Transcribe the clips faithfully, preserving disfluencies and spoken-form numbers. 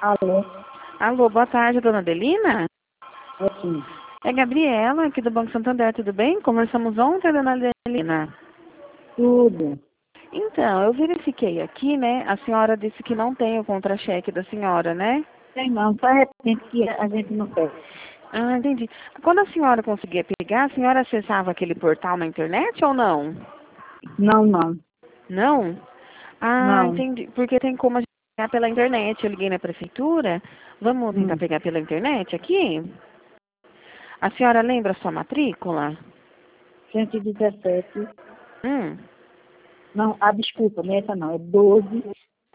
Alô? Alô, boa tarde, dona Adelina? É sim. É Gabriela, aqui do Banco Santander, tudo bem? Conversamos ontem, dona Adelina. Tudo. Então, eu verifiquei aqui, né? A senhora disse que não tem o contra-cheque da senhora, né? Tem não, só repente que a gente não quer. Ah, entendi. Quando a senhora conseguia pegar, a senhora acessava aquele portal na internet ou não? Não, não. Não? Ah, Não. entendi. Porque tem como a gente pegar pela internet. Eu liguei na prefeitura. Vamos tentar Hum. pegar pela internet aqui? A senhora lembra a sua matrícula? cento e dezessete. Hum. Não, ah, desculpa, não é essa não. É doze,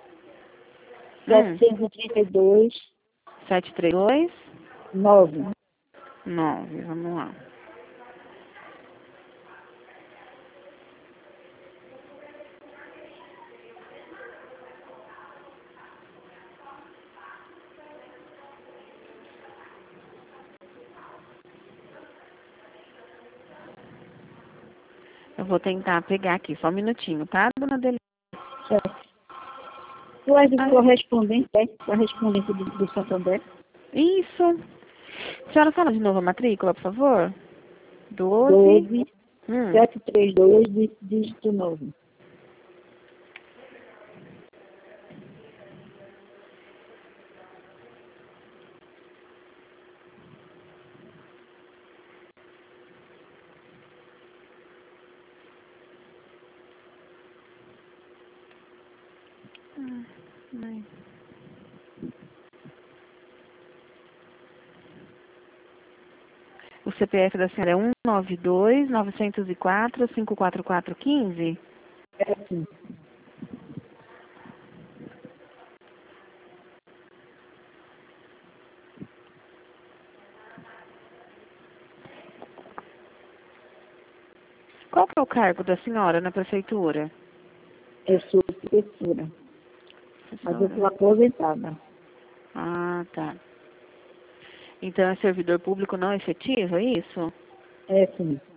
Hum. setecentos e trinta e dois, sete três dois nove. nove. Vamos lá. Eu vou tentar pegar aqui, só um minutinho, tá, dona Adelina? Certo. Tu és o Ah, correspondente, é? Correspondente do, do Santander? isso. A senhora fala de novo a matrícula, por favor? doze. doze, Hum. setecentos e trinta e dois, dí- dígito nove. Ah, ai. O C P F da senhora é um nove dois, nove zero quatro, cinco quatro quatro um cinco? É sim. Qual que é o cargo da senhora na prefeitura? Eu sou professora, mas eu Professora? sou aposentada. Ah, tá. Então é servidor público não efetivo, é isso? É sim.